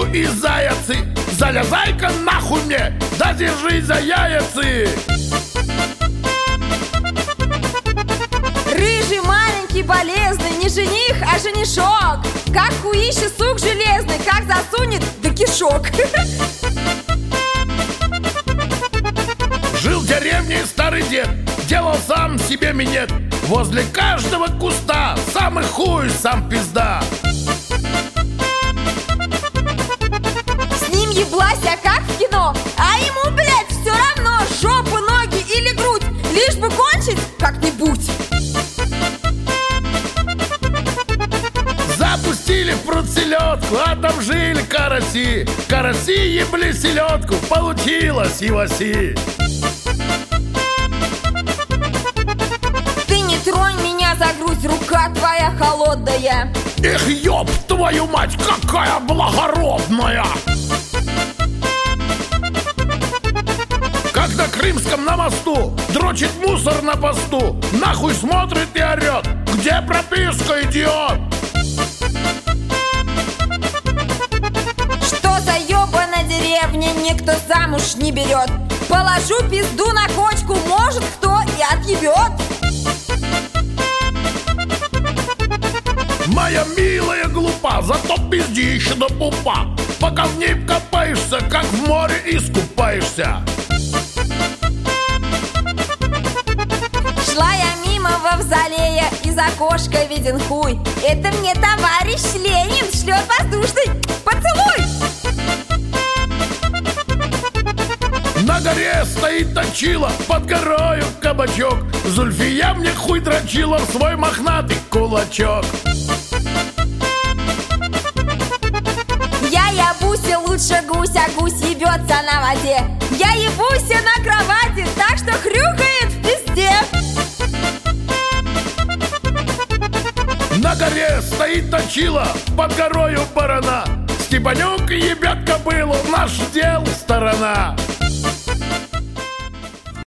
и заяцы. Залезай-ка нахуй мне, да держи за яйцы. Рыжий, маленький, болезный, не жених, а женишок. Как хуище сук железный, как засунет до кишок. Жил в деревне старый дед, делал сам себе минет. Возле каждого куста самый хуй, сам пизда. С ним еблася, как в кино, а ему, блядь, все равно жопа, ноги или грудь, лишь бы кончить как-нибудь. Запустили в пруд селедку, а там жили караси. Караси ебли селедку, получилось иваси. Ты не тронь меня за грудь, рука твоя холодная. Эх, ёб твою мать, какая благородная! Как на Крымском на мосту дрочит мусор на посту, нахуй смотрит и орет: где прописка, идиот? Что за ёбана деревня, никто замуж не берет. Положу пизду на кочку, может кто и отъебет. Моя милая глупа, зато пиздища до пупа. Пока в ней копаешься, как в море искупаешься. Шла я мимо Мавзолея, из окошка виден хуй. Это мне товарищ Ленин шлет воздушный поцелуй. На горе стоит точила, под горою кабачок. Зульфия мне хуй дрочила в свой мохнатый кулачок. Я ебуся лучше гуся, гусь ебется на воде. Я ебуся на кровати, так что хрюкает в пизде. На горе стоит точила, под горою барана. Степанюк ебет кобылу, наш дел сторона.